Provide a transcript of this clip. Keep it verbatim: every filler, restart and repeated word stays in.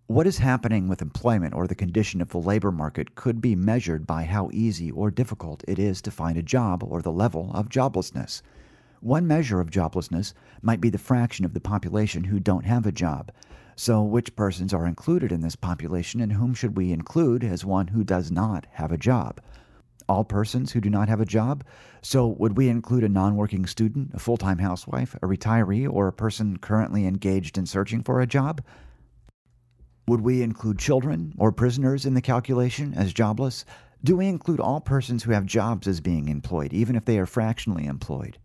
What is happening with employment or the condition of the labor market could be measured by how easy or difficult it is to find a job or the level of joblessness. One measure of joblessness might be the fraction of the population who don't have a job. So which persons are included in this population, and whom should we include as one who does not have a job? All persons who do not have a job? So would we include a non-working student, a full-time housewife, a retiree, or a person currently engaged in searching for a job? Would we include children or prisoners in the calculation as jobless? Do we include all persons who have jobs as being employed, even if they are fractionally employed?